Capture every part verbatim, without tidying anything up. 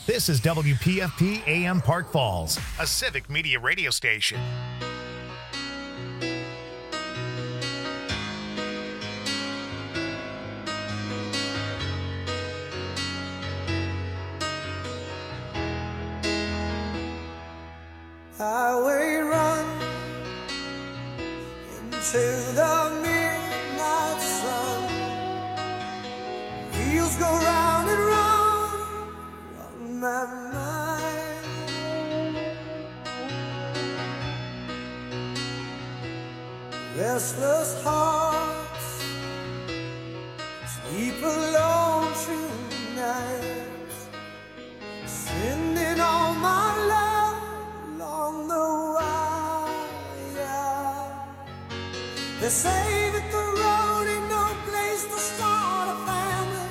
This is W P F P A M Park Falls, a civic media radio station. Highway run into the midnight sun. Wheels go round and round on my mind. Restless hearts sleep alone tonight, sending all my love along the wire. They say that the road ain't no place to start a family.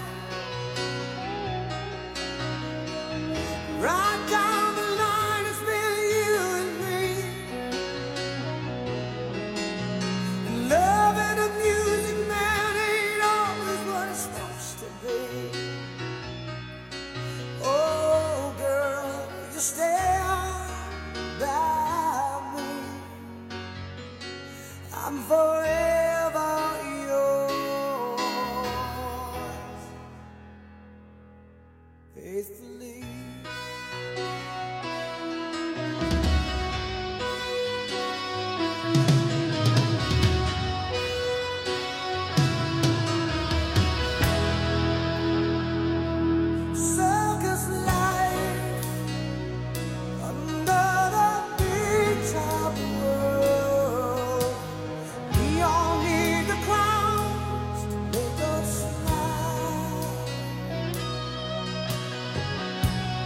Right down the line, it's been you and me. And loving a music man ain't always what it's supposed to be. Oh, girl, you stand by me. I'm forever yours, faithfully. Circus life under the big top world. We all need the clowns to make us smile.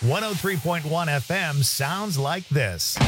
one oh three point one F M sounds like this.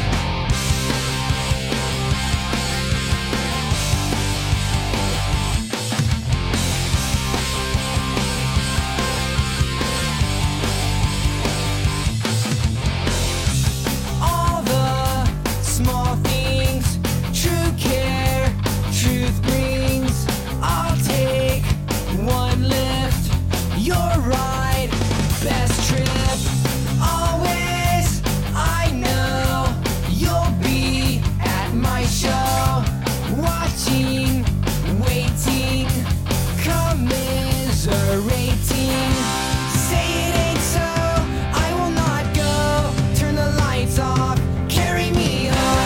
All the small things, true care, truth brings. I'll take one lift, you're right, best trip. Always, I know you'll be at my show, watching, waiting, commiserating. Say it ain't so, I will not go. Turn the lights off, carry me home.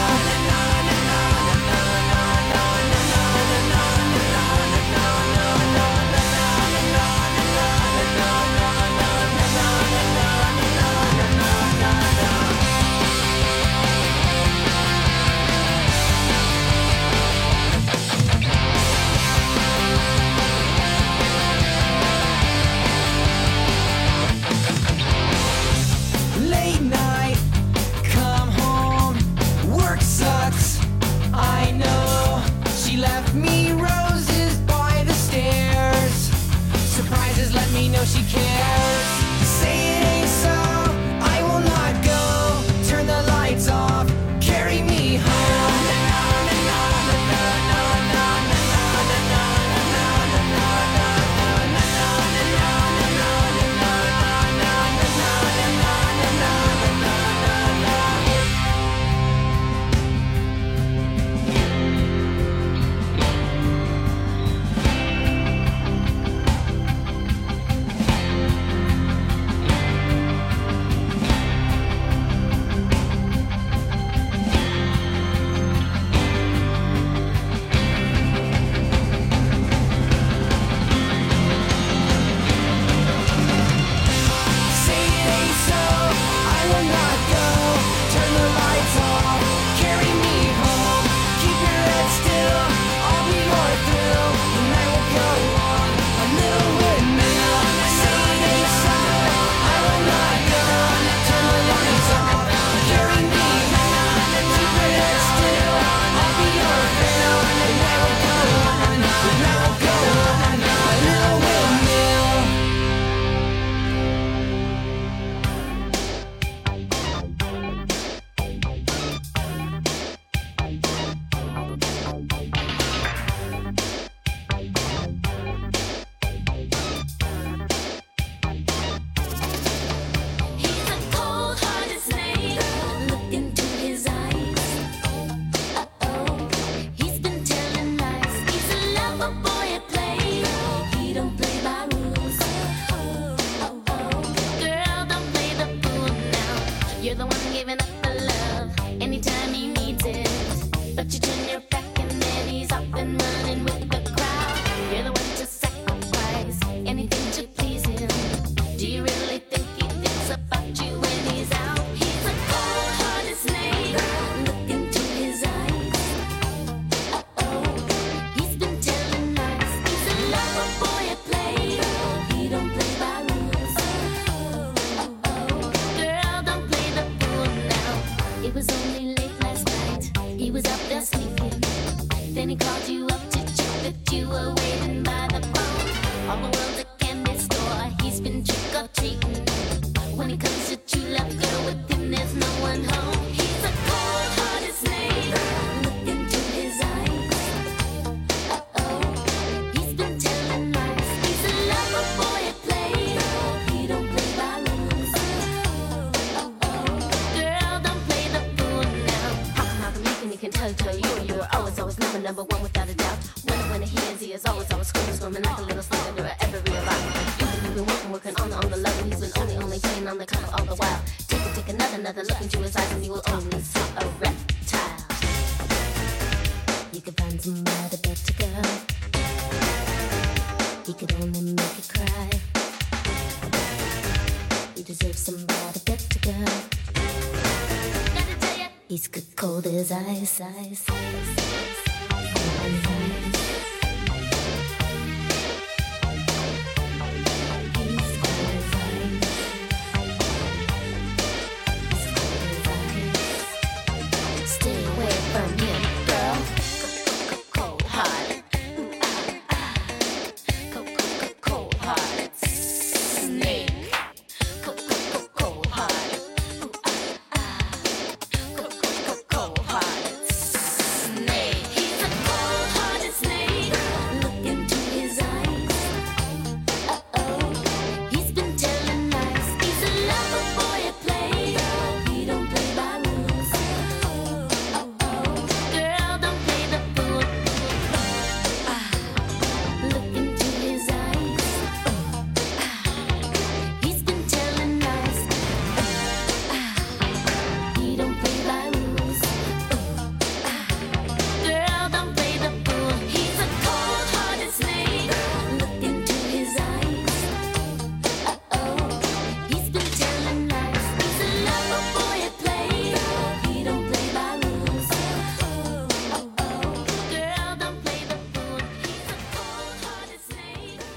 Late night, come home, work sucks, I know. She left me roses by the stairs. Surprises let me know she cares. Say it ain't so, I will not go. Turn the lights off, carry me home. Say it ain't so, I will not go. Turn the lights off, carry me home. Keep your head still, I'll be your thrill. The night will go on, a little windmill. Say it ain't so, I will not go. Turn the lights off, carry me home. Keep your head still, I'll be your thrill. The night will go on, the night will go on, a little windmill. He's a cold-hearted snake. Look into his eyes. Uh-oh, he's been telling lies. He's a lover boy at play. He don't play by rules. Oh-oh, girl, don't play the fool now. You're the one giving up the love anytime he needs it. But you turn your back and then he's off and running with the crowd. You're the one to sacrifice anything to please him. Do you really think he thinks about you when he's out? He's a cold-hearted snake. Look into his eyes. Uh-oh, he's been telling lies. He's a lover boy at play. He don't play by rules. Oh-oh, girl, don't play the fool now. It was only late last night. He was out there sleeping. Then he called you up to check that you were waiting by the phone. All the world's a candy store. He's been trick or treating. When it comes to true love, girl, with him there's no one home. He's a cold-hearted snake. Look into his eyes. Uh-oh, he's been telling lies. He's a lover boy at play. He don't play by rules. Oh-oh, girl, don't play the fool now. How come I can make and he can tell, tell you you were always, always number, number one without a doubt. When when he hears, he is always, always screaming, swimming like a little slug under every about. You've been working, working on the, on the love, and he's been only, only playing on the cover all the while. Take it, take another, another look into his eyes, and you will only see a reptile. You could find somebody better, girl. He could only make you cry. You deserve somebody better, girl. Gotta tell ya, he's good cold as ice, ice, ice, ice, ice. He's cold as ice.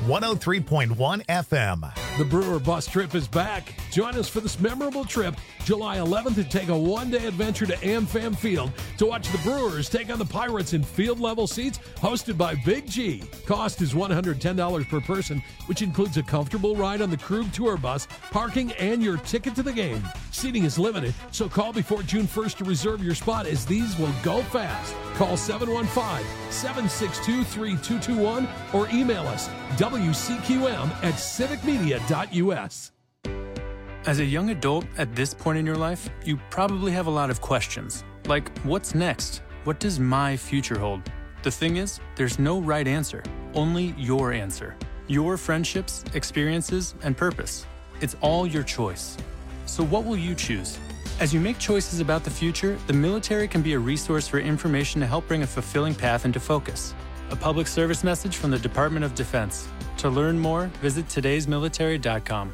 one oh three point one F M. The Brewer Bus Trip is back. Join us for this memorable trip, July eleventh, and take a one-day adventure to AmFam Field to watch the Brewers take on the Pirates in field-level seats hosted by Big G. Cost is one hundred ten dollars per person, which includes a comfortable ride on the Krug Tour Bus, parking, and your ticket to the game. Seating is limited, so call before June first to reserve your spot, as these will go fast. Call seven one five, seven six two, three two two one or email us W C Q M at civic media dot U S. As a young adult at this point in your life, you probably have a lot of questions. Like, what's next? What does my future hold? The thing is, there's no right answer, only your answer. Your friendships, experiences, and purpose. It's all your choice. So what will you choose? As you make choices about the future, the military can be a resource for information to help bring a fulfilling path into focus. A public service message from the Department of Defense. To learn more, visit todays military dot com.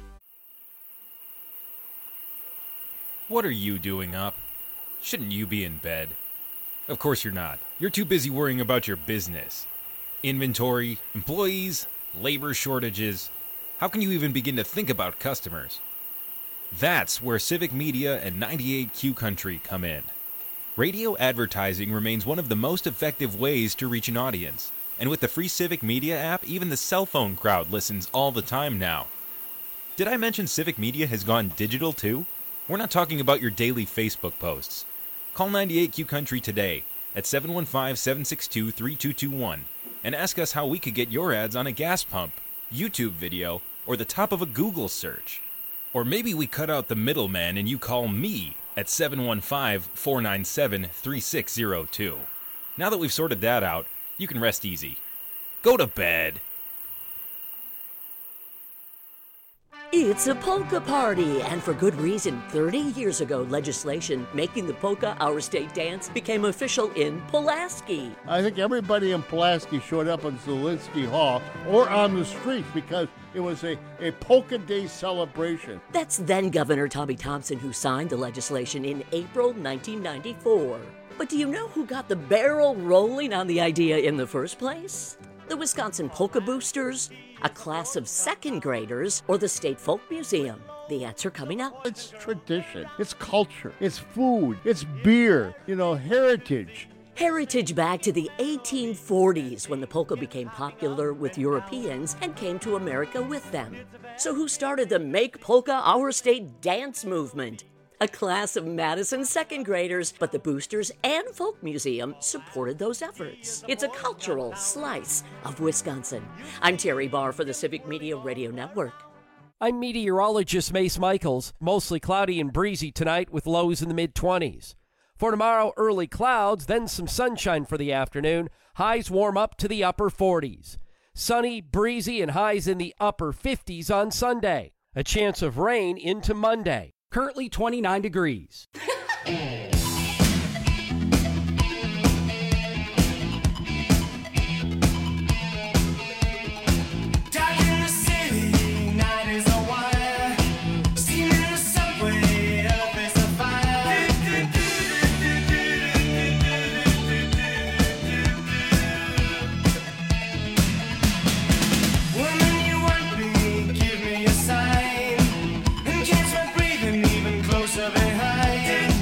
What are you doing up? Shouldn't you be in bed? Of course you're not. You're too busy worrying about your business. Inventory, employees, labor shortages. How can you even begin to think about customers? That's where Civic Media and ninety-eight Q Country come in. Radio advertising remains one of the most effective ways to reach an audience. And with the free Civic Media app, even the cell phone crowd listens all the time now. Did I mention Civic Media has gone digital too? We're not talking about your daily Facebook posts. Call ninety-eight Q Country today at seven one five, seven six two, three two two one and ask us how we could get your ads on a gas pump, YouTube video, or the top of a Google search. Or maybe we cut out the middleman and you call me at seven one five, four nine seven, three six zero two. Now that we've sorted that out, you can rest easy. Go to bed. It's a polka party, and for good reason. thirty years ago, legislation making the polka our state dance became official in Pulaski. I think everybody in Pulaski showed up in Zielinski Hall or on the streets because it was a, a polka day celebration. That's then Governor Tommy Thompson who signed the legislation in April nineteen ninety-four. But do you know who got the barrel rolling on the idea in the first place? The Wisconsin Polka Boosters, a class of second graders, or the State Folk Museum? The answer coming up. It's tradition, it's culture, it's food, it's beer, you know, heritage. Heritage back to the eighteen forties when the polka became popular with Europeans and came to America with them. So who started the Make Polka Our State dance movement? A class of Madison second graders, but the Boosters and Folk Museum supported those efforts. It's a cultural slice of Wisconsin. I'm Terry Barr for the Civic Media Radio Network. I'm meteorologist Mace Michaels. Mostly cloudy and breezy tonight with lows in the mid-twenties. For tomorrow, early clouds, then some sunshine for the afternoon. Highs warm up to the upper forties. Sunny, breezy, and highs in the upper fifties on Sunday. A chance of rain into Monday. Currently twenty-nine degrees. Even closer behind.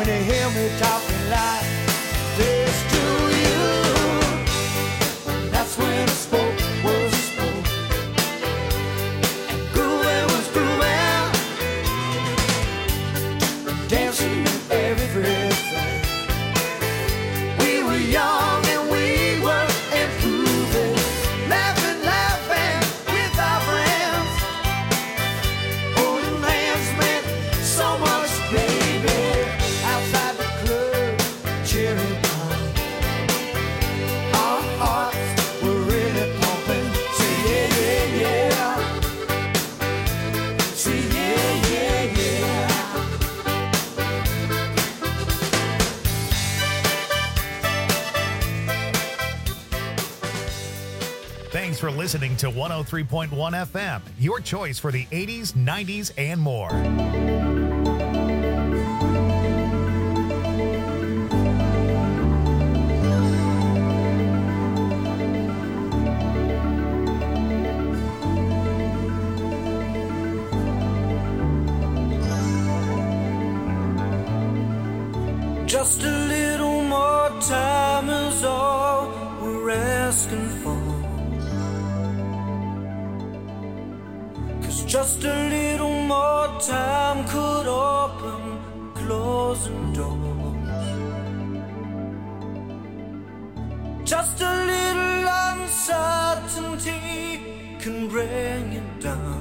when they hear me talking like this to you. That's when I spoke, was spoke. Grooving was grooving, dancing in everything. We were young and we were improving, laughing, laughing with our friends. Holding hands meant so much, baby. Outside the club, cheering on. Our hearts were really pumping. Say yeah, yeah, yeah. Say yeah, yeah, yeah. Thanks for listening to one oh three point one F M, your choice for the eighties, nineties, and more. Just a little more time is all we're asking for. 'Cause just a little more time could open closing doors. Just a little uncertainty can bring it down.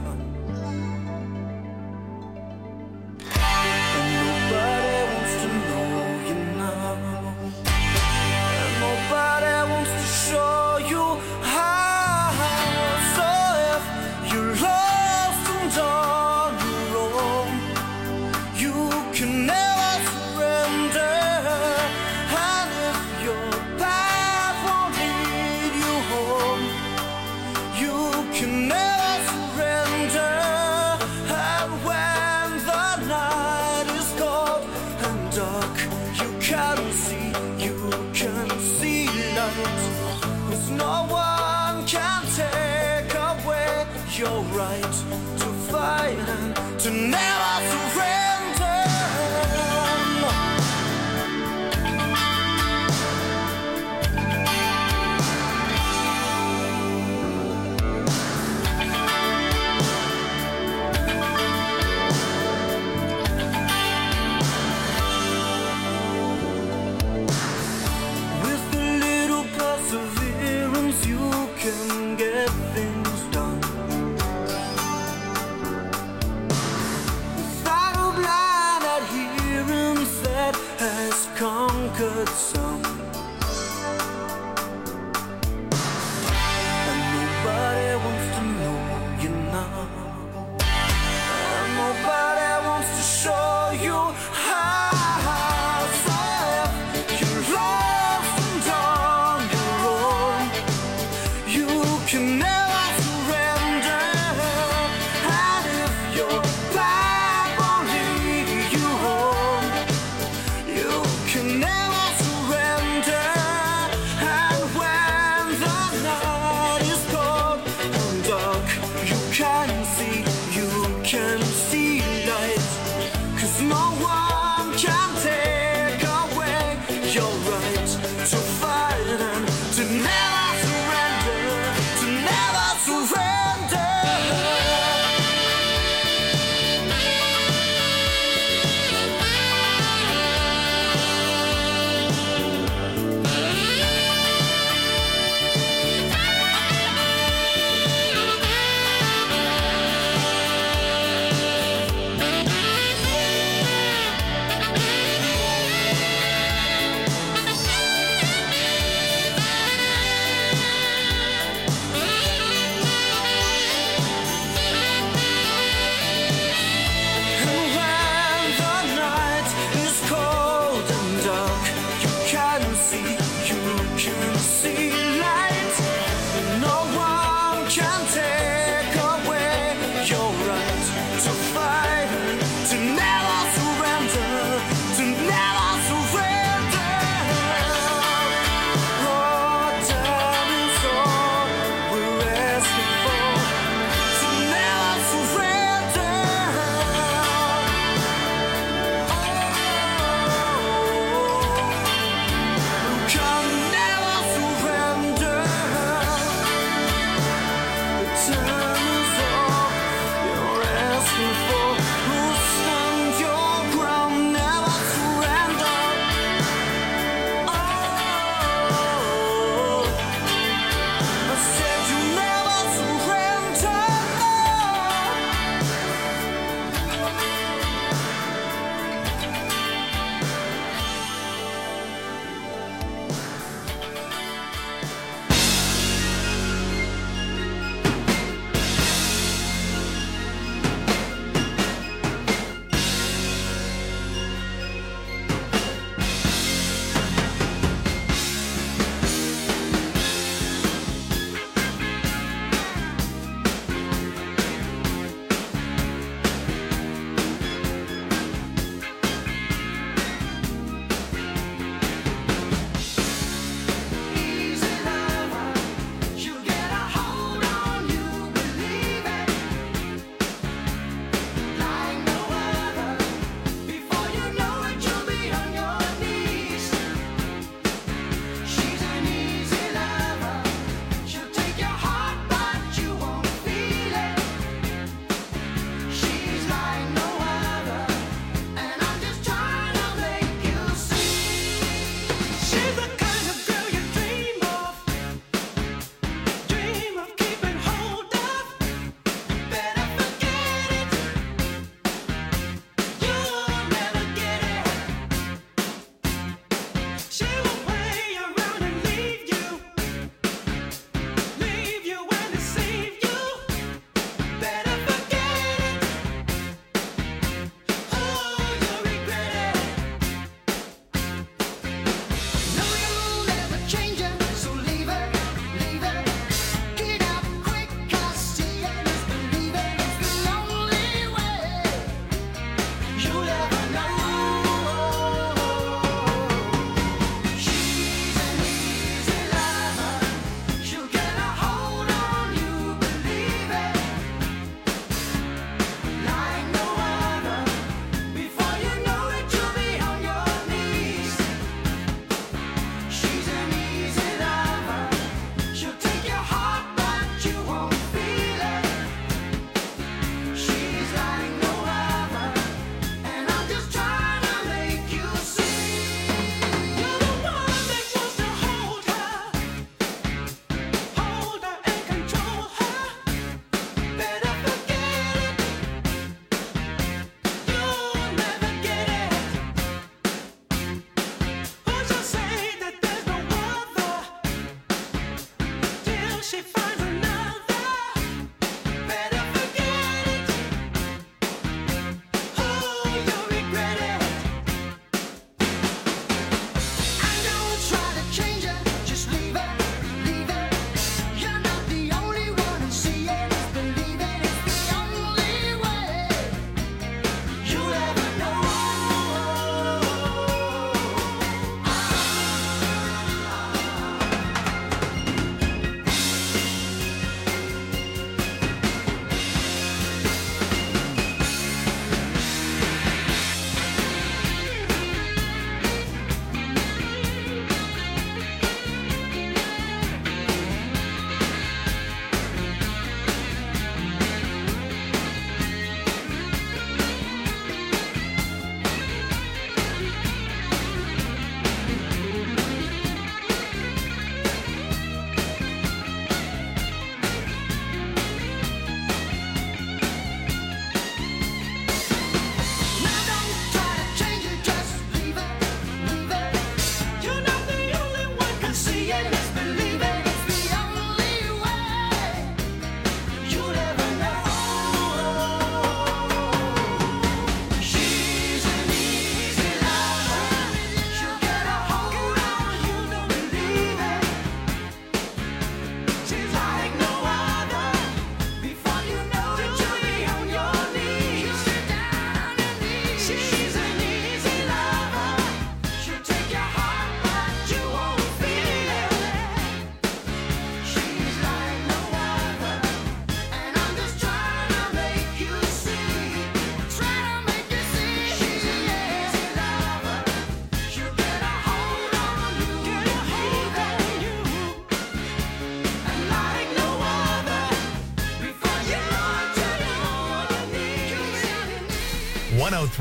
And nobody wants to know you now. And nobody wants to show you how. So if you're lost and on your own, you can never surrender. And if your path won't lead you home, you can never surrender. And when the night is cold and dark, you can see, you can see light. 'Cause no one can take away your right to fight and to never surrender. With a little perseverance, you can get things done. Without a blind adherence that has conquered some. And nobody wants to know you now. And nobody wants to show you how. So if you're lost and on your own, you can never surrender. And if your path won't lead you home, you can never surrender.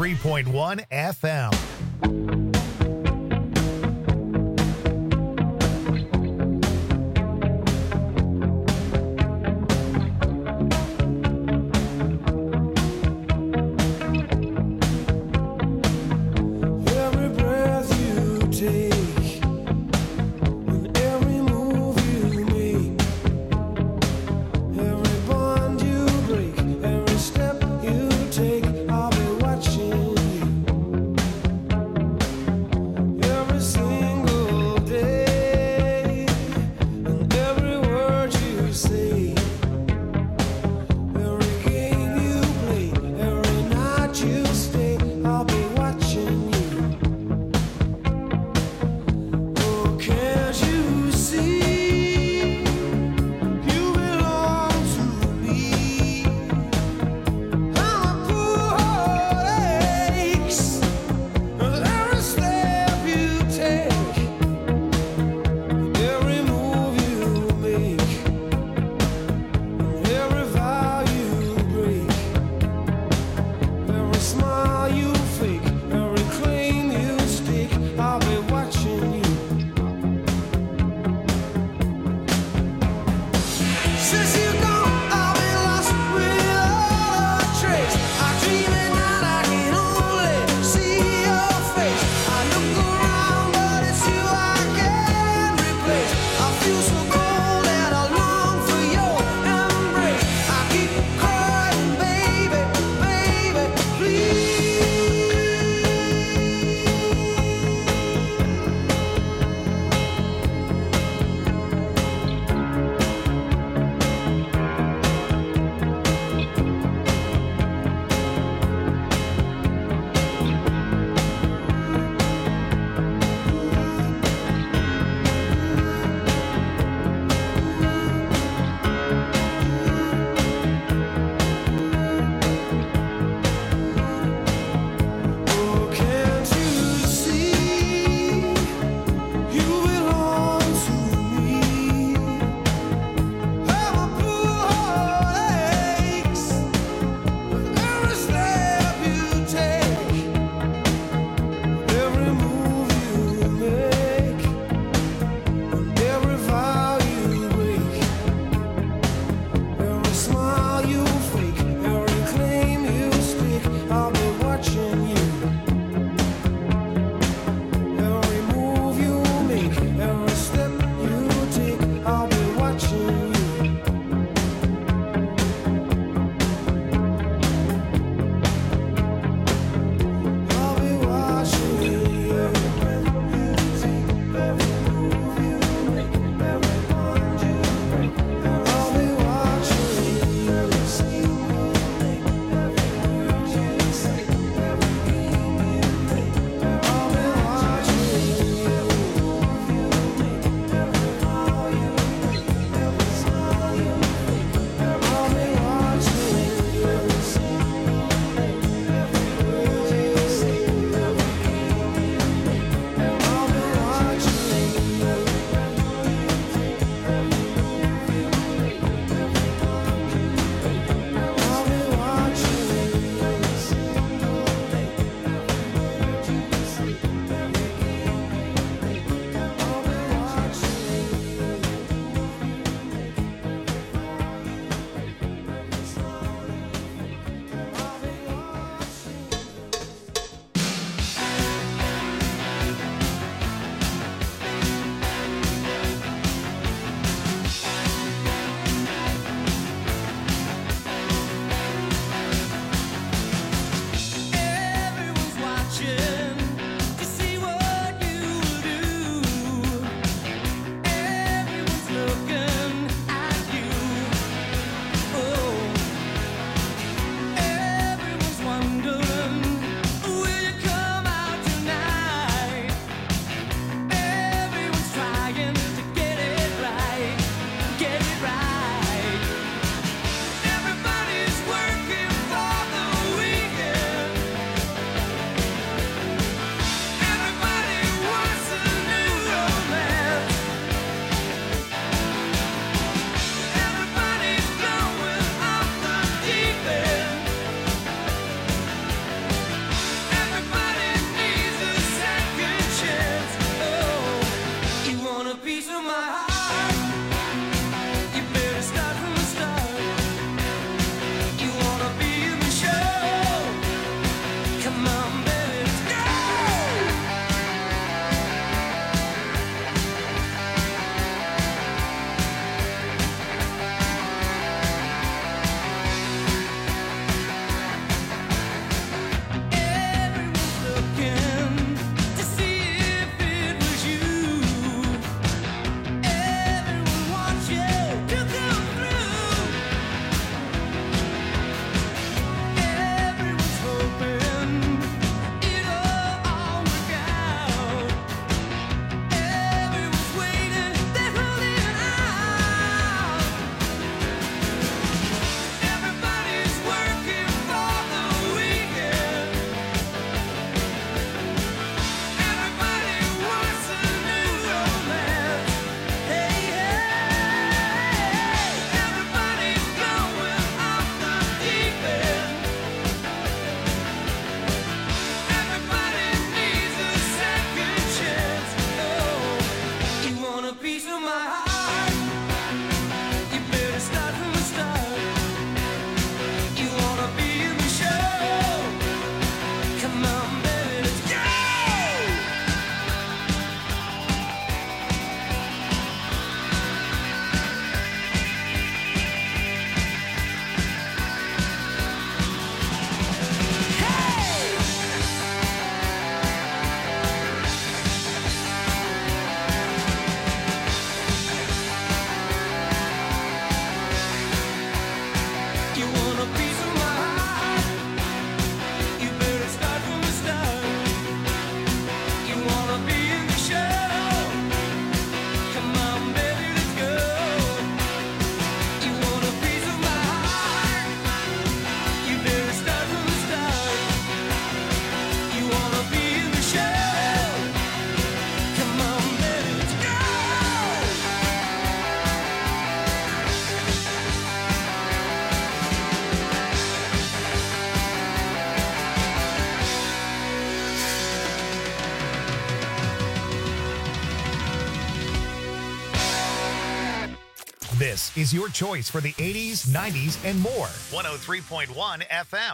three point one F M. Every breath you take, and every move you make, every bond you break, every step you take, I'll be watching you. Every single day, and every word you say, every game you play, every night you stay, I'll be watching you. This is your choice for the eighties, nineties, and more. one oh three point one F M.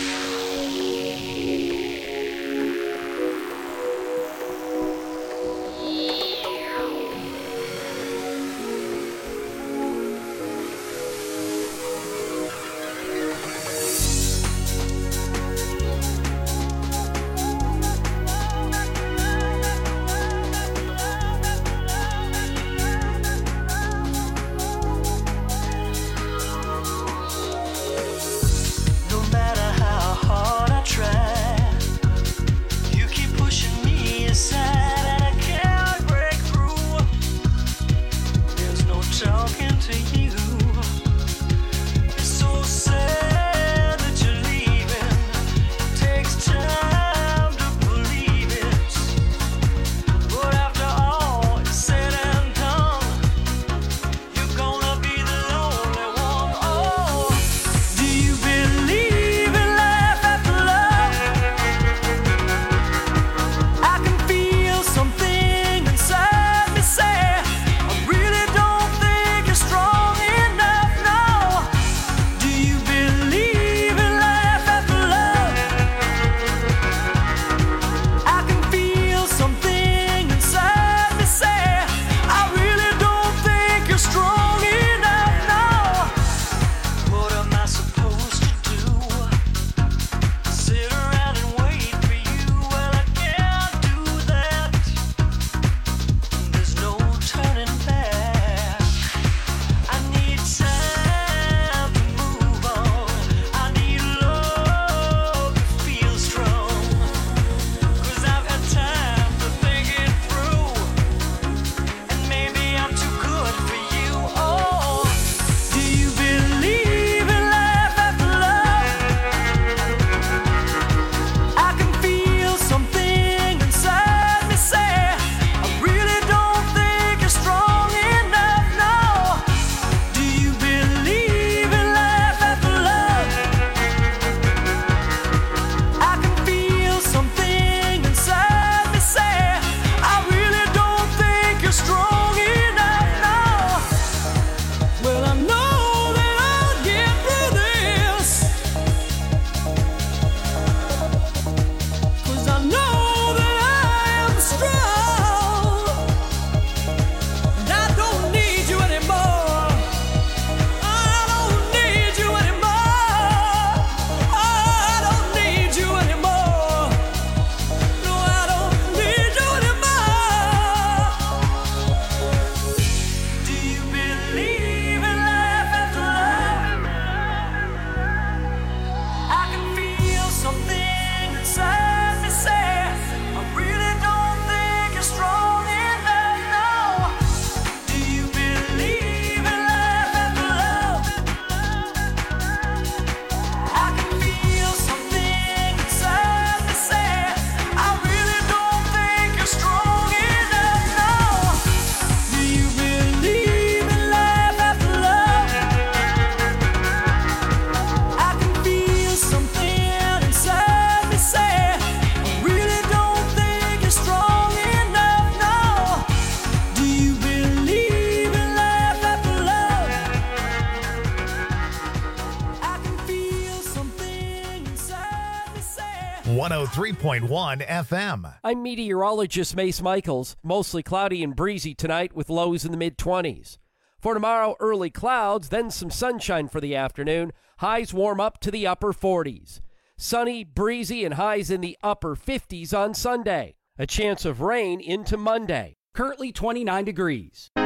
one oh three point one F M. I'm meteorologist Mace Michaels. Mostly cloudy and breezy tonight with lows in the mid-twenties. For tomorrow, early clouds, then some sunshine for the afternoon. Highs warm up to the upper forties. Sunny, breezy, and highs in the upper fifties on Sunday. A chance of rain into Monday. Currently twenty-nine degrees. It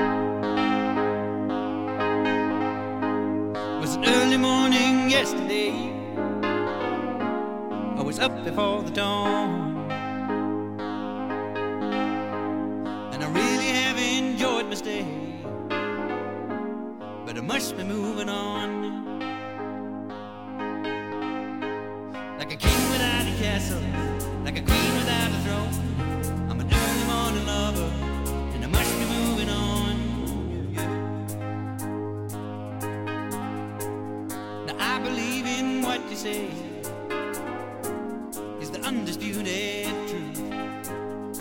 was an early morning yesterday. I was up before the dawn, and I really have enjoyed my stay, but I must be moving on. Like a king without a castle, like a queen without a throne, I'm an early morning lover, and I must be moving on. Now I believe in what you say is the undisputed truth,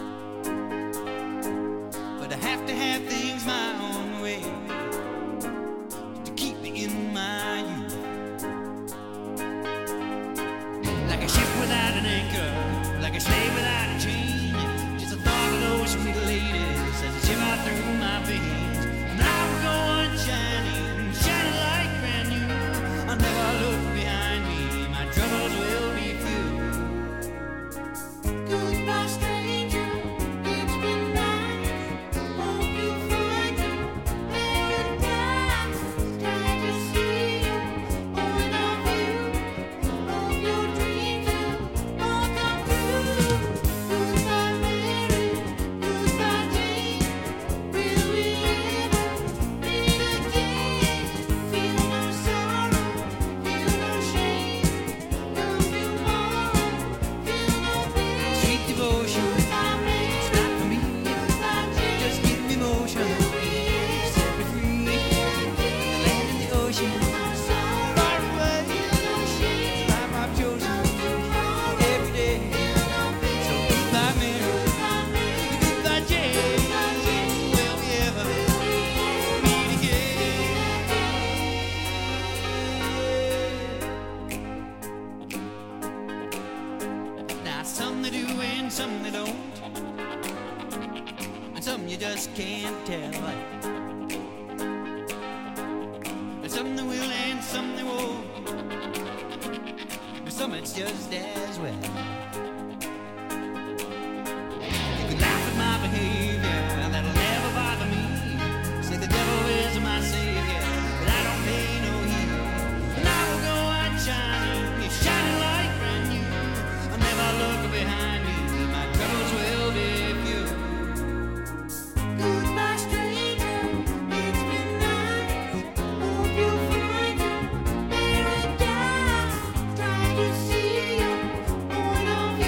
but I have to have things my own way. something you just can't tell. There's something that will and something that won't. There's something that's just as well. You can laugh at my behavior, that'll never bother me. Say the devil is my savior, but I don't pay no heed. And I will go out shining, you're shining like brand new. I'll never look behind me, my troubles will be few. Goodbye, stranger. It's been nice. Hope you find your paradise. Try to see you, one of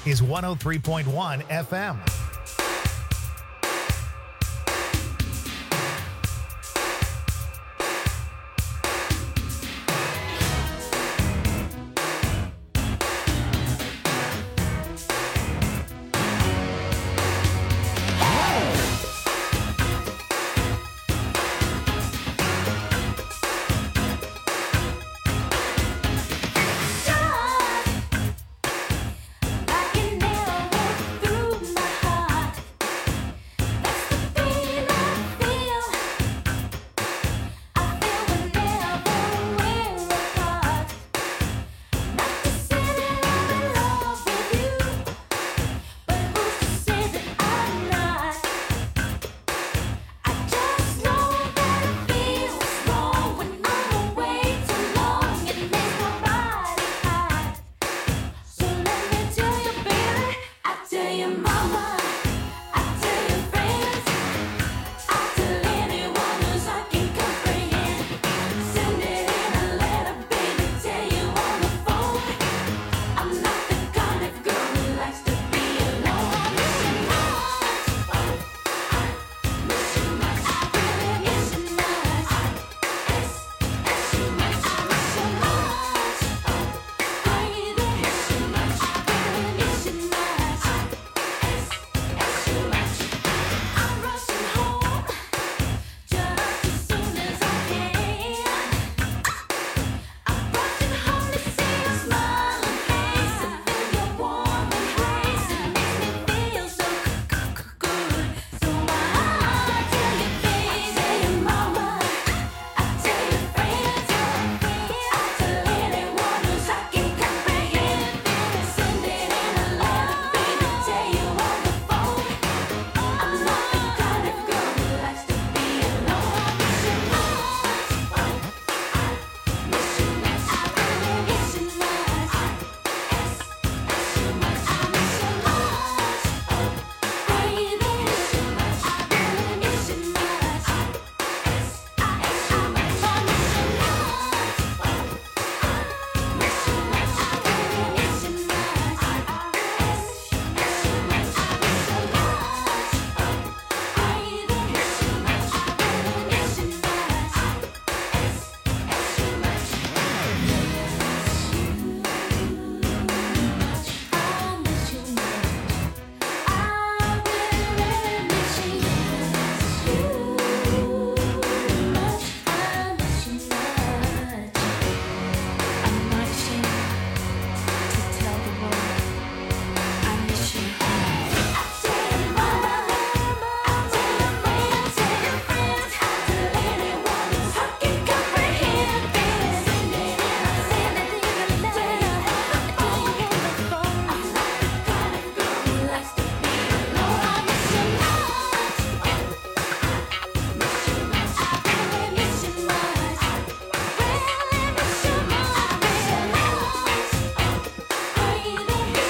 is one oh three point one F M.